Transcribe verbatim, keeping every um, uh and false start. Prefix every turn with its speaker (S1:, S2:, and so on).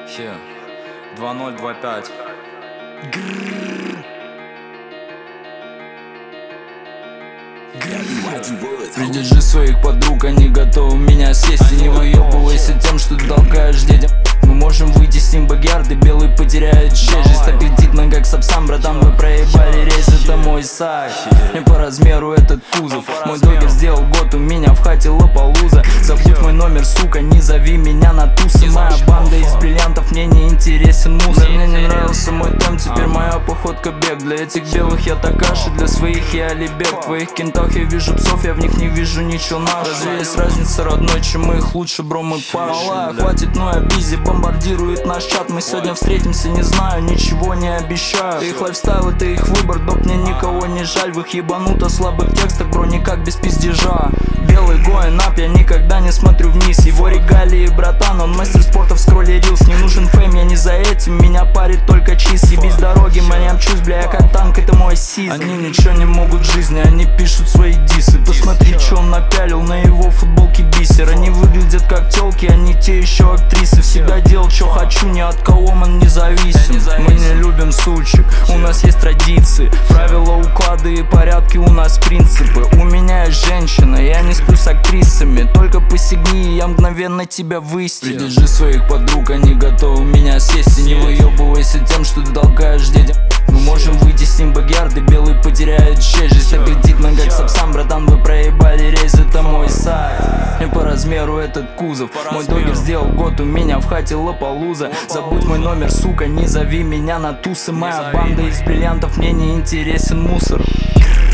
S1: Хе. два ноль два пять. Придержи своих подруг, они готовы меня съесть. И не выебывайся тем, что ты толкаешь детям. Мы можем выйти с ним бэкярд, и белый потеряет честь. Жизнь так кредитна, как сапсан, братан, вы проебали рейс. Это мой сайт, не по размеру этот кузов. Мой догер сделал год, у меня в хате лапалуза. Забудь мой номер, сука, не зови меня на тусы. Моя банда из бриллиантов, мне не интересен мусор. Мне не нравился мой темп, теперь моя походка бег. Для этих белых я Такаши, для своих я Алибек. В твоих кентах я вижу псов, я в них не вижу ничего нашего. Разве есть разница, родной, чем мы их лучше, бро, мы пашем. Малая, хватит, ну я бизи, бомбардирует наш чат. Мы сегодня встретимся, не знаю, ничего не обещаю. Их лайфстайл, это их выбор, доп, мне никого не жаль. В их ебануто слабых текстах, бро, никак без пиздежа. Белый going up, я никогда не смотрю вниз. Его регалии, братан, он мастер спорта в скролле рилс. Не нужен фейм, я не за этим, меня парит только чиз. Ебись дороги, я мчусь, бля, я как танк, это мой сиз. Они ничего не могут в жизни, они пишут свои дисы. Посмотри, что он напялил, на его футболке бисер. Они выглядят как телки, они те еще актрисы. Всегда делал, что хочу, ни от кого он не зависим. Мы не любим сучек, у нас есть традиции. Правила, уклады и порядки, у нас принципы. У меня есть женщина, я не сплю с актрисами. Только посягни, я мгновенно тебя выстелю. Придержи своих подруг, они готовы меня съесть. И не выебывайся тем, что ты толкаешь детям. Мы можем выйти с ним бэкярд, и белый потеряет честь. Жизнь так кредитна, как сапсан, братан, вы проебали рейс. Это мой сайт, не по размеру этот кузов. Мой догер сделал год, у меня в хате лапалуза. Забудь мой номер, сука, не зови меня на тусы. Моя банда из бриллиантов, мне не интересен мусор.